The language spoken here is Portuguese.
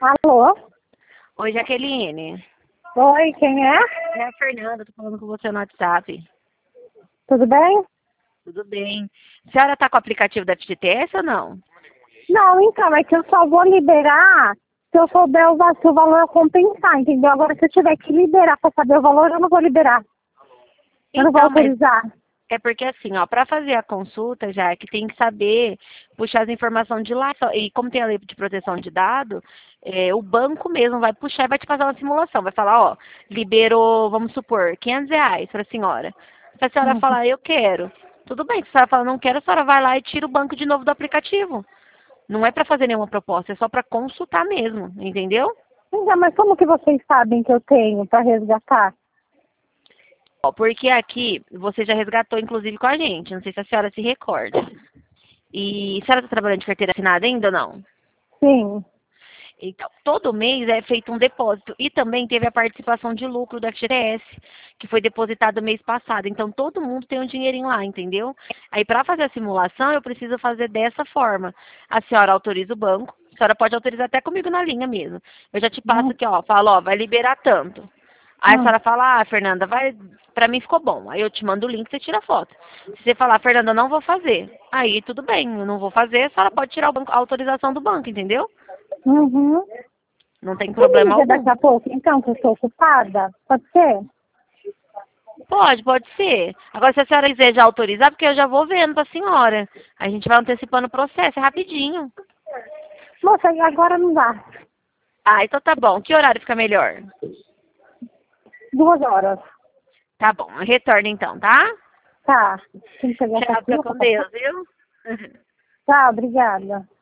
Alô? Oi, Jaqueline. Oi, quem é? É a Fernanda, tô falando com você no WhatsApp. Tudo bem? Tudo bem. A senhora tá com o aplicativo da FGTS ou não? Não, então, é que eu só vou liberar se eu souber se o valor compensar, entendeu? Agora, se eu tiver que liberar para saber o valor, eu não vou liberar. Eu não vou Então, mas autorizar. é porque assim, ó, para fazer a consulta, já que tem que saber puxar as informações de lá. E como tem a lei de proteção de dados, o banco mesmo vai puxar e vai te fazer uma simulação. Vai falar, ó, liberou, vamos supor, R$ 500 para a senhora. Se a senhora Uhum. falar, eu quero. Tudo bem, se a senhora falar, não quero, a senhora vai lá e tira o banco de novo do aplicativo. Não é para fazer nenhuma proposta, é só para consultar mesmo, entendeu? Então, mas como que vocês sabem que eu tenho para resgatar? Ó, porque aqui você já resgatou, inclusive, com a gente. Não sei se a senhora se recorda. E a senhora está trabalhando de carteira assinada ainda ou não? Sim. Então, todo mês é feito um depósito. E também teve a participação de lucro do FGTS, que foi depositado mês passado. Então, todo mundo tem um dinheirinho lá, entendeu? Aí, para fazer a simulação, eu preciso fazer dessa forma. A senhora autoriza o banco. A senhora pode autorizar até comigo na linha mesmo. Eu já te passo Uhum. aqui, ó. Falo, ó, vai liberar tanto. Aí a Uhum. senhora fala, Fernanda, vai, pra mim ficou bom. Aí eu te mando o link, você tira a foto. Se você falar, Fernanda, eu não vou fazer. Aí tudo bem, eu não vou fazer, a senhora pode tirar a autorização do banco, entendeu? Uhum. Não tem Você me problema liga algum. daqui a pouco, então, que eu estou ocupada? Pode ser? Pode ser. Agora, se a senhora quiser já autorizar, porque eu já vou vendo pra senhora. A gente vai antecipando o processo, é rapidinho. Moça, agora não dá. Ah, então tá bom. Que horário fica melhor? 2 horas. Tá bom, retorno então, tá? Tá. Tem que pegar essa Tchau, fica fila com pra passar. Deus, viu? Tá, obrigada.